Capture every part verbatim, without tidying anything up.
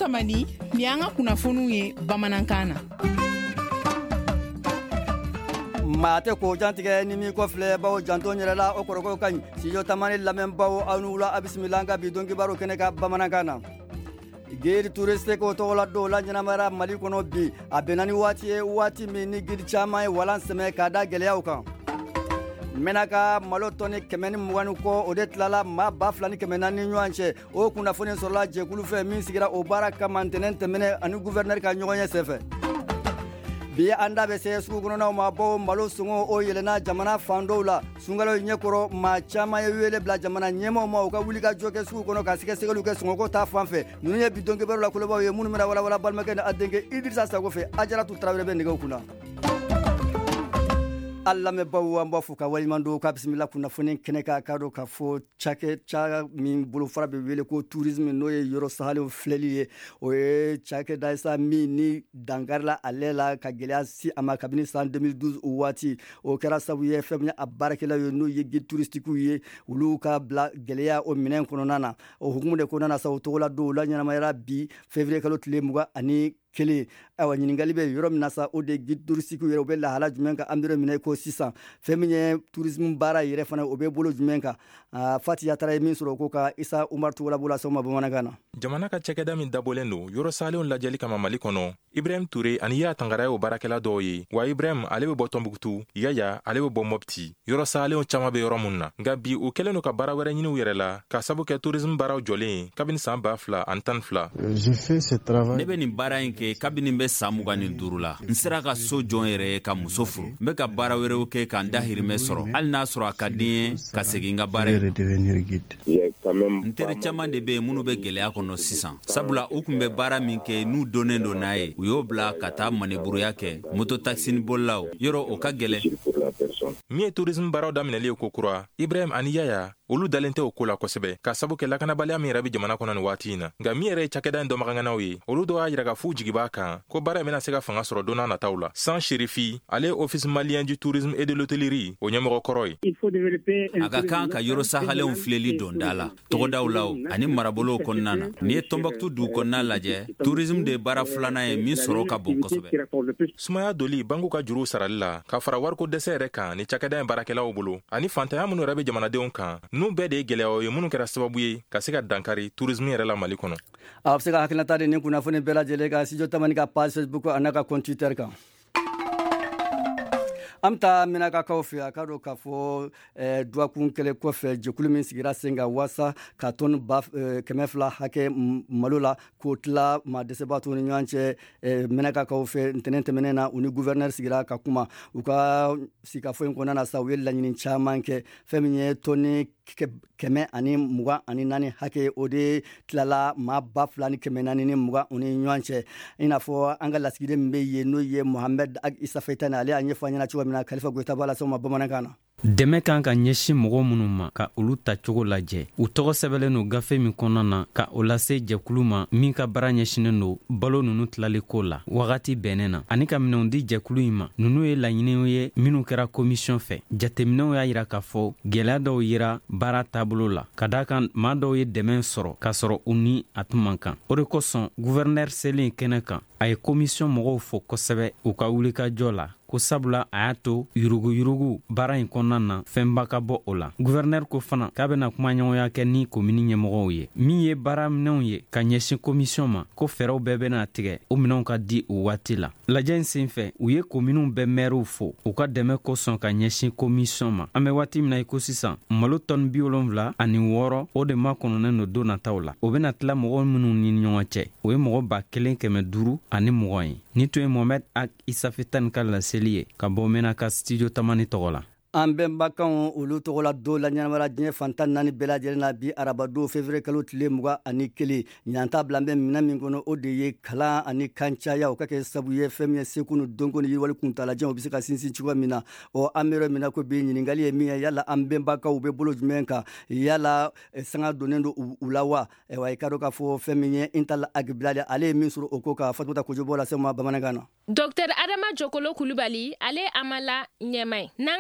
Tamani ni an ka kunnafoniw ye bamanankan na. Mate ko jantige ni mi ko fle bawo janto nyerela o koroko kan Studio Tamani lamem bawo anula abismilanga bidongi baro kene ka bamanankan na. Geri touriste ko to la do la nyamara mali kono bi abenani wati e wati mi ni gidi chama e walan seme kada geleya ukan menaka malotoni kemeni muganu ko odet lala ma baflani kemenani nywanche o kuna fone sorla je kulu fe min sigira o baraka mantenen temene anu gouverneur ka nyonya sefe bi anda be se su gono na ma bo malo sungo o yelena jamana fandola sungalo nyekoro ma chama yele bla jamana nyemo ma o ka wuli ka joke su gono ka sike sike lu ke sungo ko ta fanfe nunye bi donke bero la kulo ba ye munu mera wala wala balmake na adenge idrissa sa go fe ajara tu travere be ndego kuna Allah me bawu amba fuka wali mando ka bismillah kuna fone keneka kado ka fo chake cha min bulu fara be wele ko tourisme no ye yoro sahale fleli o e chake daisa mi ni dangarla alela ka gelia si ama kabini san deux mille douze o wati o kera sabu ye femnya abarakela yo no ye guide touristique ye ulu ka bla gelia o minen kono nana o hukumude kono nana sa o tola do la nyana mayra bi février kalo tile muga ani kele awa nyiningali be yoro minasa o de guide touristique yero be la hala jumenka amdiro minay ko six cents feminye tourisme bara yere fana o be bolo jumenka uh, fati ya tara min suro ko ka Isa Umar Tuwala bula soma bamanagana jamana ka cekeda min dabolendo yoro salon la jeli kama mali kono Ibrahim Touré aniya tangara o barakela doyi wa Ibrahim alebe botombuktu yaya alebe bomopti yoro salon chama be yoro munna ngabi o keleno ka bara wera nyini yerela ka sabu ke tourisme bara jolé kabin samba fla antan fla je fais ce travail nebe ni bara ke kabini be samuga ni durula nsira ka so jon yere ka muso furu be ka bara were o ke kan dahirime soro al na soro akadien ka seginga bare ntere chama de be munu be gele akono sisan sabula ukumbe bara minke nu donendo nae uyo bla kata maneburu yake moto taxi ni bollaw yoro o ka gele mi tourisme bara da mineli ko kura Ibrahim aniyaya olu dalente o kola kosebe ka sabu ke lakana bali ami rabi jamana kono ni watina nga mi ere chakeda ndo maganga wi olu do ayira ka fuji gibaka ko bara mena sega fanga soro dona na taula sans sherifi ale office malien du tourisme et de l'hôtellerie o nyamoro koroy il faut développer aga kan ka yoro sahale on fleli dondala to dawlaw ani marabolo konnana ni Tombouctou du konna laje tourisme de bara flana e mi soro ka bon kosebe sumaya doli bangu ka juru saralla ka fara war ko desere kan ni chakeda barakela obulu ani fantaya munu rabi jamana de on kan nu bede gelewo ye munu kera sababu ye ka se ka dankari tourisme yere la mali kono a se ka hakilata de ni kuna fone bela jele ka Studio Tamani ka page Facebook anaka compte Twitter ka amta minaka kaufi akado kafo eh, dua kunkele kofe jekulu min sigira senga wasa katon baf eh, kemefla hake malula kotla ma desebatu ni nyanche eh, minaka kaufe ntenente menena uni gouverneur sigira kakuma uka sikafo nkona na sawel la nyini chamanke feminye toni keme ani muga ani nani hake ode tlala ma bafla ni keme nani ni muga uni nyanche inafo angala sigide mbeye no ye Mohamed Ag Isa Faitana ali anyefanya na chuwa na Khalifa Goita bala soma bamanakana dɛmɛ kan ka ɲɛsin mɔgɔ minnu ma ka olu ta cogo lajɛ u tɔgɔ sɛbɛlen no gafe min kɔnɔna na ka o lase jɛkulu ma min ka baara ɲɛsinen do balo nunu tilaliko la wagati bɛnnen na ani ka minɛnw di jɛkulu yi ma nunu ye laɲiniw ye minnu kɛra komisiyɔn fɛ jateminɛw y'a yira k'a fɔ gwɛlɛya dɔw yira baara taabolo la ka da kan maa dɔw ye dɛmɛ sɔrɔ k'a sɔrɔ u ni a tun man kan o de kosɔn guvɛrnɛr selen kɛnɛ kan a ye komisiyɔn mɔgɔw fo kosɛbɛ u ka wulikajɔ la ko sabula a y'a to yurugu yurugu baara in kɔnɔna na fɛnba ka bɔ o la guvɛrnɛr ko fana k'a bɛna kumaɲɔgɔnya kɛ ni komini ɲɛmɔgɔw ye min ye baara minɛnw ye ka ɲɛsin komisiyɔn ma ko fɛɛrɛw bɛɛ bɛna tigɛ o minɛnw ka di o waati la lajɛ in sen fɛ u ye kominiw bɛɛ mɛriw fo u ka dɛmɛ kosɔn ka ɲɛsin komisiyɔn ma an bɛ waati min na i ko sisan malo tɔni bi wolonwula ani wɔɔrɔ o de ma kɔnɔnen do don nataw la o bɛna tila mɔgɔ minnu ni ɲɔgɔn cɛ o ye mɔgɔ ba kelen kɛmɛ duuru ani mɔgɔ ye ni tun ye Mohamed Ag Isa Faitana ka laseli ye ka bɔ mena ka Studio Tamani tɔgɔ la an bɛnbakanw olu tɔgɔ la do la ɲanamara diɲɛ fantan naani bɛɛ lajɛlen na bi arabado février kalo tile muga ani kelen ɲanta bila bɛ minɛ min kɔnɔ o de ye kalan ani kancaya o ka kɛ sabu ye fɛn min ye seko ni dɔnko ni yiriwali kuntalajɛn o bɛ se ka sinsin cogoya min na o an bɛ yɔrɔ min na ko bi ɲininkali ye min ye yala an bɛnbakaw bɛ bolo jumɛn kan yala sanga donnen do u la wa wa i ka dɔn k'a fɔ fɛn min ye Intala Ag Bilali ale ye min sɔrɔ o ko ka Fatumata Kojobo lase ma bamanankan na Docteur Adama Jokolo Kulubali ale amala ɲɛma ye n'an ka kan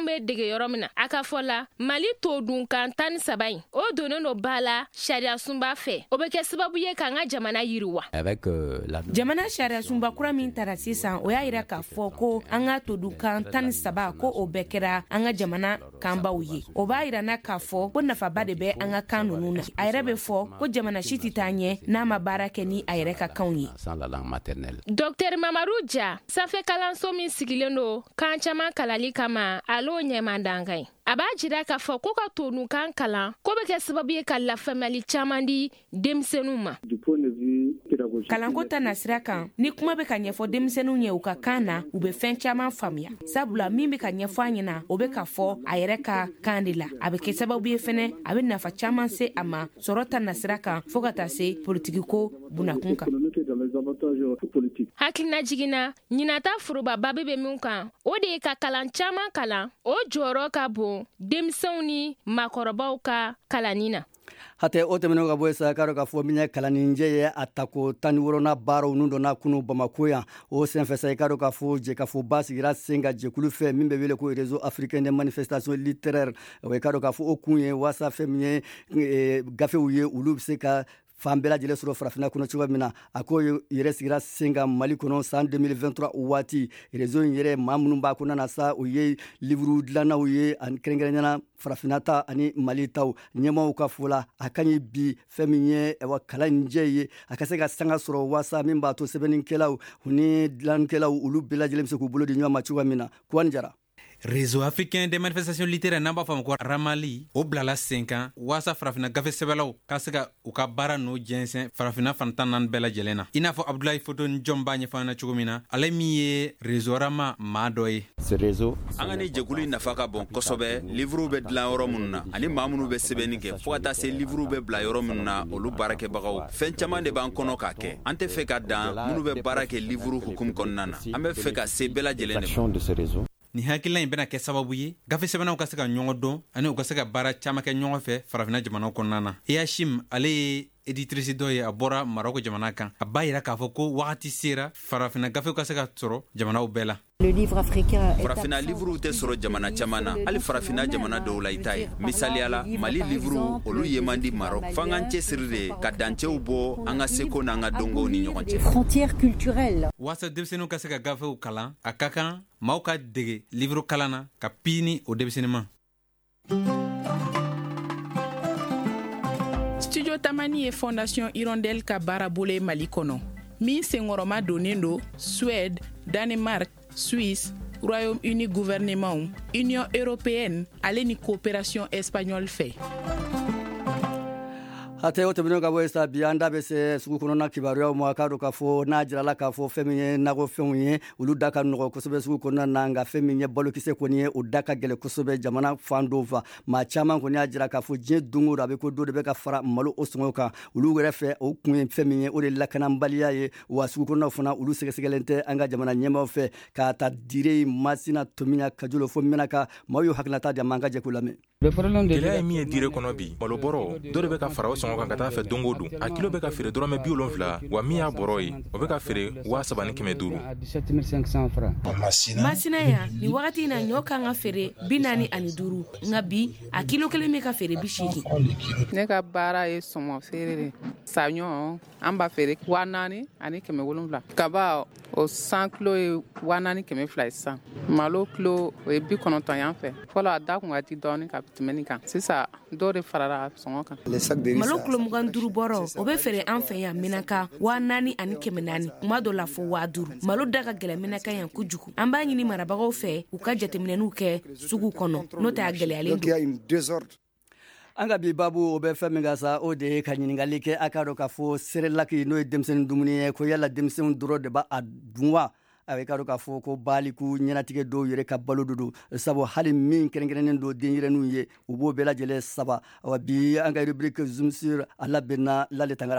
be dege yɔrɔ min na a ka fɔ la Mali to dun kan tan ni saba in o donnen no ba la sariya sunba fɛ o bɛ kɛ sababu ye k'an ka jamana yiriwa. Jamana sariya sunba kura min tara sisan o y'a yira k'a fɔ ko an ka to dun kan tan ni saba ko o bɛɛ kɛra an ka jamana kanbaw ye. O b'a yira na k'a fɔ ko nafaba de bɛ an ka kan ninnu na. A yɛrɛ bɛ fɔ ko jamana si tɛ taa ɲɛ n'a ma baara kɛ ni a yɛrɛ ka kanw ye. Docteur Mamadou Dia sanfɛ kalanso min sigilen do kan caman kalali kama alo ɲɛmandankan ye. A b'a jira k'a fɔ ko ka tonu kan kalan ko bɛ kɛ sababu ye ka lafaamuyali caman di denmisɛnninw ma. Kalanko ta na sira kan ni kuma bɛ ka ɲɛfɔ denmisɛnninw ye u ka kan na u bɛ fɛn caman faamuya. Sabula min bɛ ka ɲɛfɔ an ɲɛna o bɛ ka fɔ a yɛrɛ ka kan de la. A bɛ kɛ sababu ye fɛnɛ a bɛ nafa caman se a ma sɔrɔ ta na sira kan fo ka taa se politikiko bunakun kan. Hakilina jiginna ɲinata forobaba bɛ min kan o de ye ka kalan caman kalan o jɔyɔrɔ ka bon denmisɛnw ni makɔrɔbaw ka kalanni na. Hate o tɛmɛnen ka bɔ sa k'a dɔn k'a fɔ min ye kalaninjɛ ye a tako tan ni wɔɔrɔnan baaraw ninnu donna kunu Bamako yan o senfɛ sa i k'a dɔn k'a fɔ jɛkafoba sigira sen ka jɛkulu fɛ min bɛ wele ko réseau africain de manifestation littéraire o i k'a dɔn k'a fɔ o kun ye waasa fɛn min ye gafew ye olu bɛ se ka fan bɛɛ lajɛlen sɔrɔ farafina kɔnɔ cogoya min na a ko yɛrɛ sigira sen ka Mali kɔnɔ san deux mille vingt-trois waati réseau in yɛrɛ maa minnu b'a kɔnɔna na sa o ye livre dilannaw ye ani kɛrɛnkɛrɛnnena farafina ta ani Mali taw ɲɛmaaw ka fɔ la a ka ɲi bi fɛn min ye kalaninjɛ ye a ka se ka sanga sɔrɔ waasa min b'a to sɛbɛnnikɛlaw u ni dilannikɛlaw olu bɛɛ lajɛlen bɛ se k'u bolo di ɲɔgɔn ma cogoya min na Kuwani Jara. Réseau africain de manifestation littéraire n'an b'a fɔ a ma ko Ramali o bilala sen kan waasa farafina gafe sɛbɛlaw ka se ka u ka baara n'o jɛnsɛn farafina fantan naani bɛɛ lajɛlen na i n'a fɔ Abdoulaye Foto ni Jɔn b'a ɲɛfɔ an na cogo min na ale min ye réseau rama maa dɔ ye. An ka ni jɛkulu nafa ka bon kosɛbɛ livrew bɛ dilan yɔrɔ minnu na ani maa minnu bɛ sɛbɛnni kɛ fo ka taa se livrew bɛ bila yɔrɔ minnu na olu baarakɛbagaw fɛn caman de b'an kɔnɔ k'a kɛ an tɛ fɛ ka dan minnu bɛ baara kɛ livre hukumu kɔnɔna na an bɛ fɛ ka se bɛɛ lajɛlen de ma. Ni hakilina in bɛna kɛ sababu ye gafe sɛbɛnnaw ka se ka ɲɔgɔn dɔn ani u ka se ka baara caman kɛ ɲɔgɔn fɛ farafina jamanaw kɔnɔna na. Yashim ale ye éditrice dɔ ye a bɔra Maroko jamana kan a b'a yira k'a fɔ ko wagati sera farafina gafew ka se ka sɔrɔ jamanaw bɛɛ la. Farafina livrew tɛ sɔrɔ jamana caman na hali farafina jamana dɔw la i ta ye misaliyala Mali livrew olu ye man di Marok f'an k'an cɛsiri de ka dancɛw bɔ an ka seko n'an ka dɔnkow ni ɲɔgɔn cɛ. Waasa denmisɛnninw ka se ka gafew kalan a ka kan maaw ka dege livre kalan na ka piini o denmisɛnnin ma. Studio Tamani ye Fondation Hirondelle ka baara bolo ye Mali kɔnɔ min senkɔrɔma donnen do Suède, Danemark, Suisse, Royaume-Uni gouvernement, Union européenne ale ni coopération espagnole fɛ. Hate o tɛmɛnen ka bɔ sa bi an da bɛ se sugu kɔnɔna kibaruyaw ma k'a dɔn k'a fɔ n'a jirala k'a fɔ fɛn min ye nakɔfɛnw ye olu da ka nɔgɔ kosɛbɛ sugu kɔnɔna na nka fɛn min ye balokisɛ kɔni ye o da ka gɛlɛn kosɛbɛ jamana fan dɔw fɛ maa caman kɔni y'a jira k'a fɔ diɲɛ don o don a bɛ ko dɔ de bɛ ka fara malo o sɔngɔ kan olu yɛrɛ fɛ o kun ye fɛn min ye o de lakanabaliya ye wa sugu kɔnɔnaw fana olu sɛgɛsɛgɛlen tɛ an ka jamana ɲɛmaaw fɛ k'a ta dire Masina Tomiya Kajolo fo Menaka maaw y'u hakilinata di an ma an ka jɛ k'u lamɛn. Gɛlɛya ye min ye dire kɔnɔ bi malo bɔrɔ dɔ de bɛ ka fara o sɔngɔ kan ka taa fɛ don o don a kilo bɛ ka feere dɔrɔmɛ bi wolonfila wa min y'a bɔrɔ ye o bɛ ka feere waa saba ni kɛmɛ duuru. Masina yan ni wagati in na ɲɔ kan ka feere bi naani ani duuru nka bi a kilo kelen bɛ ka feere bi seegin. Ne ka baara ye sɔmɔ feere de saɲɔ an b'a feere waa naani ani kɛmɛ wolonfila kaba o san kilo ye waa naani kɛmɛ fila ye sisan malo kilo o ye bi kɔnɔntɔn yan fɛ fɔlɔ a da kun ka di dɔɔni ka tɛmɛ nin kan sisan dɔw de farala sɔngɔ kan. Malo kilo mugan duuru bɔrɔ o bɛ feere an fɛ yan Menaka waa naani ani kɛmɛ naani kuma dɔ la fo waa duuru malo da ka gɛlɛn Menaka yan kojugu an b'a ɲini marabagaw fɛ u ka jateminɛniw kɛ sugu kɔnɔ n'o tɛ a gɛlɛyalen don. An ka bi babu o bɛ fɛn min ka sa o de ye ka ɲininkali kɛ a k'a dɔn k'a fɔ serelaki n'o ye denmisɛnnin dumuni ye ko yala denmisɛnninw dɔrɔn de b'a dun wa a bɛ k'a dɔn k'a fɔ ko baliku ɲɛnatigɛ dɔw yɛrɛ ka balo don sabu hali min kɛrɛnkɛrɛnnen don denyɛrɛninw ye u b'o bɛɛ lajɛlen saba wa bi an ka rubrique zoom sur a labɛnna Lale Tangara fɛ.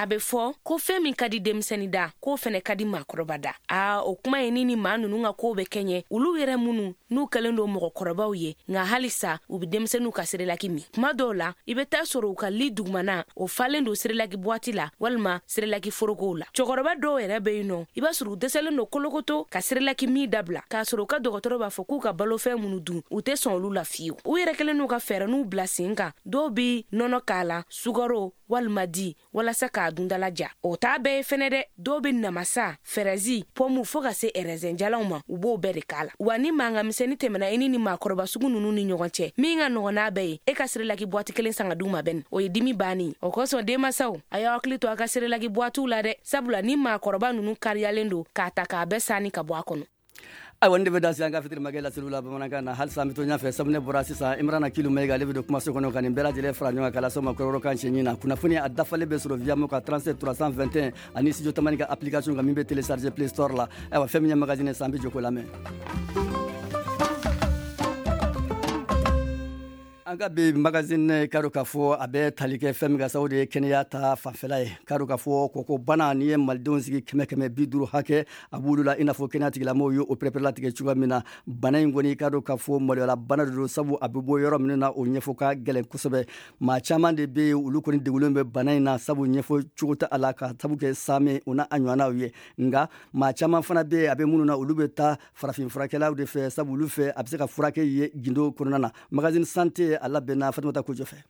a bɛ fɔ ko fɛn min ka di denmisɛnnin da k'o fɛnɛ ka di maakɔrɔba da. a o kuma ye ni ni maa ninnu ka kow bɛ kɛɲɛ olu yɛrɛ minnu n'u kɛlen don mɔgɔkɔrɔbaw ye nka halisa u bɛ denmisɛnninw ka sirelaki min. kuma dɔw la i bɛ taa sɔrɔ u ka li dugumana o falen don sirelaki buwati la walima sirelaki forokow la. cɛkɔrɔba dɔw yɛrɛ bɛ yen nɔ i b'a sɔrɔ u dɛsɛlen don kolokoto ka sirelaki min dabila k'a sɔrɔ u ka dɔgɔtɔrɔ b'a fɔ k'u ka balofɛn minnu dun u tɛ sɔn olu la fiyewu. u yɛrɛ kɛlen n'u ka fɛɛrɛ n'u bila sen kan dɔw bi nɔnɔ k'a la sugaro walima di walasa k'a dundala ja. o t'a bɛɛ ye fɛnɛ dɛ dɔw bɛ namasa fɛrɛzi pɔmu fɔ ka se ɛrɛzɛnjalaw ma u b'o bɛɛ de k'a la. wa ni mangamisɛnnin tɛmɛna i ni ni maakɔrɔba sugu ninnu ni ɲɔgɔn cɛ min ka nɔgɔn n'a bɛɛ ye e ka sirelaki buwati kelen san ka d'u ma bɛn o ye dimi bannen. o kosɔn denmasaw a y'aw hakili to a ka sirelaki buwatiw la dɛ sabula ni maakɔrɔba ninnu kariyalen don k'a ta k'a bɛɛ sanni ka bɔ a kɔnɔ. ayiwa n de bɛ da se an ka fitiri makɛ laseliw la bamanankan na halisa an bɛ to ɲɛfɛ sabu ne bɔra sisan Imrana Kilu Mayiga ale bɛ don kumaso kɔnɔ ka nin bɛɛ lajɛlen fara ɲɔgɔn kan k'a lase aw ma kɔrɔbɔrɔkan seegin na. kunnafoni a dafalen bɛ sɔrɔ via mo ka trente-sept trois cent vingt et un ani studio tamani ka application kan min bɛ télécharger Play Store la. ayiwa fɛn min ye magazine san an bɛ jɔ k'o lamɛn. an ka bi magazine karo k'a fɔ a bɛ tali kɛ fɛn min ka sababu de ye kɛnɛya ta fanfɛla ye. karo k'a fɔ kɔkɔ bana ni ye malidenw sigi kɛmɛ kɛmɛ bi duuru hakɛ a b'olu la i n'a fɔ kɛnɛya tigilamɔgɔw ye o pɛrɛpɛrɛ latigɛ cogoya min na. bana in kɔni karo k'a fɔ maloyala bana de don sabu a bɛ bɔ yɔrɔ minnu na o ɲɛfɔ ka gɛlɛn kosɛbɛ. maa caman de bɛ yen olu kɔni degulen bɛ bana in na sabu ɲɛfɔ cogo tɛ a la ka sabu kɛ saame o n'a a ɲɔgɔnnaw ye. nka maa caman fana bɛ yen a bɛ minnu na olu bɛ taa farafin furakɛlaw de fɛ sabu olu fɛ a bɛ se ka furakɛ ye gindo kɔnɔna na. magazine santé a labɛnna Fatumata Kojo fɛ.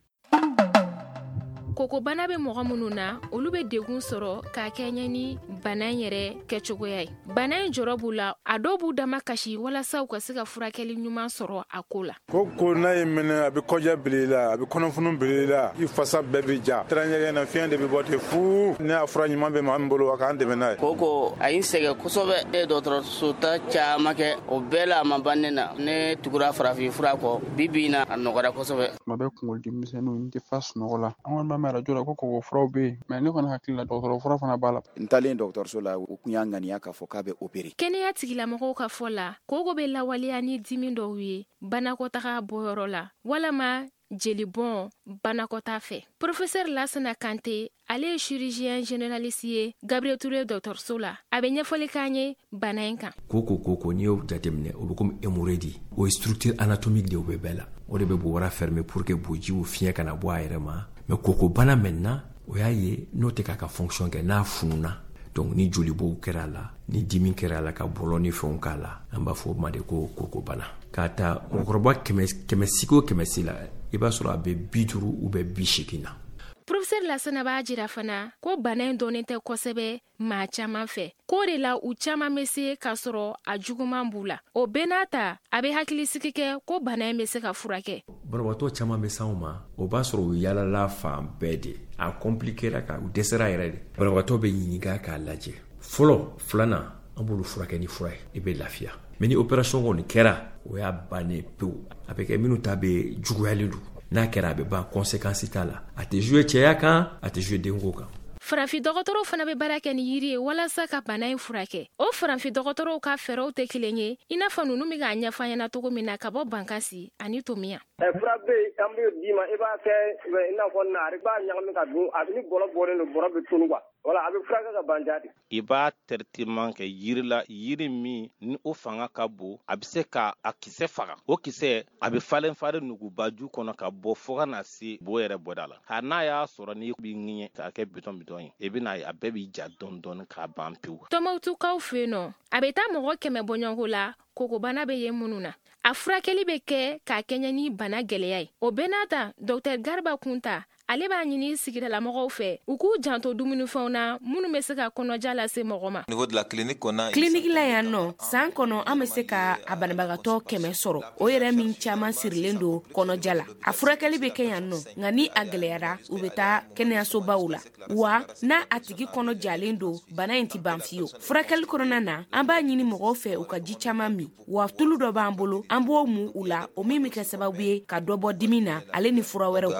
koko bana bɛ mɔgɔ minnu na olu bɛ degun sɔrɔ k'a kɛɲɛ ni bana in yɛrɛ kɛcogoya ye. bana in jɔrɔ b'u la a dɔw b'u dama kasi walasa u ka se ka furakɛli ɲuman sɔrɔ a ko la. ko ko n'a ye minɛ a bɛ kɔja bili la a bɛ kɔnɔfunu bili la i fasa bɛɛ bɛ ja tɛrɛɲɛgɛn na fiɲɛ de bɛ bɔ ten fu ne y'a fura ɲuman bɛ maa min bolo a k'an dɛmɛ n'a ye. ko ko a y'i sɛgɛn kosɛbɛ ne ye dɔgɔtɔrɔso ta caman kɛ o bɛɛ la a ma ban ne na ne tugura farafin fura kɔ bi bi in na a nɔgɔra kosɛbɛ. tuma bɛɛ kunkolodimisɛnninw n tɛ fa sunɔgɔ la an kɔni b'a mɛn arajo la ko kɔgɔ furaw bɛ yen mɛ ne kɔni hakili la dɔgɔtɔrɔ fura fana b'a la. n talen dɔgɔtɔrɔso la o tun y'a ŋaniya k'a fɔ k'a bɛ opéré. kɛnɛya tigilamɔgɔw ka fɔ la koko bɛ lawaleya ni dimi dɔw ye banakɔtaga bɔyɔrɔ la walama jeli bɔn banakɔta fɛ. Professeur Lassana Kante ale ye chirurgien généraliste ye Gabriel Touré dɔgɔtɔrɔso la a bɛ ɲɛfɔli k'an ye bana in kan. koko koko n'i y'o jateminɛ o bɛ komi hémorroïde o ye structure anatomique de o bɛ bɛɛ la o de bɛ bɔra fermer pour que bojiw fiɲɛ kana bɔ a yɛrɛ ma mais koko bana maintenant o y'a ye n'o tɛ k'a ka fonction kɛ n'a fununa donc ni jolibow kɛra a la ni dimi kɛra a la ka bɔlɔ ni fɛnw k'a la an b'a fɔ o ma de ko koko bana k'a ta mɔgɔkɔrɔba kɛmɛ kɛmɛ sigi o kɛmɛ si la i b'a sɔrɔ a bɛ bi duuru ou bien bi seegin na. Professeur Lassana b'a jira fana ko bana in dɔnnen tɛ kosɛbɛ maa caman fɛ k'o de la u caman bɛ se k'a sɔrɔ a juguman b'u la o bɛɛ n'a ta a bɛ hakilisigi kɛ ko bana in bɛ se ka furakɛ. banabaatɔ caman bɛ s'anw ma o b'a sɔrɔ u yaalala fan bɛɛ de a compliquera ka u dɛsɛra yɛrɛ de banabaatɔ bɛ ɲininka k'a lajɛ fɔlɔ filanan an b'olu furakɛ ni fura ye i bɛ lafiya mais ni opération kɔni kɛra o y'a bannen pewu a bɛ kɛ minnu ta bɛ juguyalen don n'a kɛra a bɛ ban conséquence t'a la a tɛ jouer cɛya kan a tɛ jouer denko kan. farafin dɔgɔtɔrɔw fana bɛ baara kɛ ni yiri ye walasa ka bana in furakɛ o farafin dɔgɔtɔrɔw ka fɛɛrɛw tɛ kelen ye i n'a fɔ ninnu bɛ k'a ɲɛfɔ ɲɛna cogo min na ka bɔ bankasi ani tomiya. fura bɛ yen an bɛ d'i ma i b'a kɛ i n'a fɔ naare i b'a ɲagami ka dun a ni bɔrɔ bɔlen don bɔrɔ bɛ tunu kuwa wala a bɛ furakɛ ka ban jaa de. i b'a traitement kɛ yiri la yiri min ni o fanga ka bon a bɛ se ka a kisɛ faga o kisɛ a bɛ falen falen nugubaju kɔnɔ ka bɔ fo ka na se bo yɛrɛ bɔda la hali n'a y'a sɔrɔ n'i b'i ŋɛɲɛ k'a kɛ bitɔn bitɔn ye i bɛna ye a bɛɛ b'i ja dɔɔni dɔɔni k'a ban pewu. tɔmɔtukaw fɛ yen nɔ a bɛ taa mɔgɔ kɛmɛ bɔ ɲɔgɔn la kokobana bɛ ye minnu na a furakɛli bɛ kɛ k'a kɛɲɛ ni bana gɛlɛya ye o bɛɛ n'a ta docteur Garba Kunta ale b'a ɲini sigidalamɔgɔw fɛ u k'u janto dumunifɛnw na minnu bɛ se ka kɔnɔja lase mɔgɔ ma. clinique la yan nɔ san kɔnɔ an bɛ se ka a banabagatɔ kɛmɛ sɔrɔ o yɛrɛ min caman sirilen don kɔnɔja la a furakɛli bɛ kɛ yan nɔ nka ni a gɛlɛyara u bɛ taa kɛnɛyasobaw la wa n'a a tigi kɔnɔ jalen don bana in tɛ ban fiyewu furakɛli kɔnɔna na an b'a ɲini mɔgɔw fɛ u ka ji caman min wa tulu dɔ b'an bolo an b'o mun u la o min bɛ kɛ sababu ye ka dɔ bɔ dimi na ale ni fura wɛrɛw.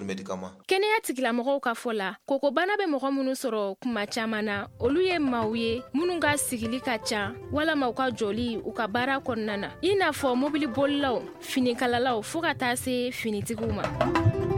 kɛnɛya tigilamɔgɔw ka fɔ la kokobana bɛ mɔgɔ minnu sɔrɔ kuma caman na olu ye maaw ye minnu ka sigili ka ca walama u ka jɔli u ka baara kɔnɔna na i n'a fɔ mobili bolilaw finikalalaw fo ka taa se finitigiw ma.